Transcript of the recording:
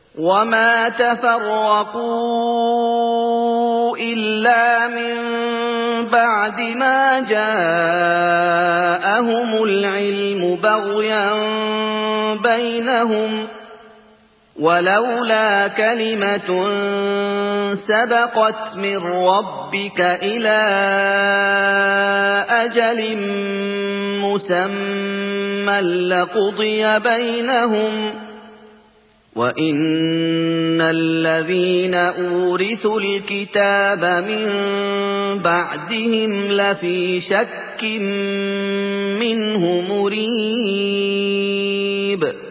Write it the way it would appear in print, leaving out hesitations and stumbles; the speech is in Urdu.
وما تفرقوا إلا من بعد ما جاءهم العلم بغيا بينهم ولولا كلمة سبقت من ربك إلى أجل مسمى لقضي بينهم وإن الذين أورثوا الكتاب من بعدهم لفي شك منه مريب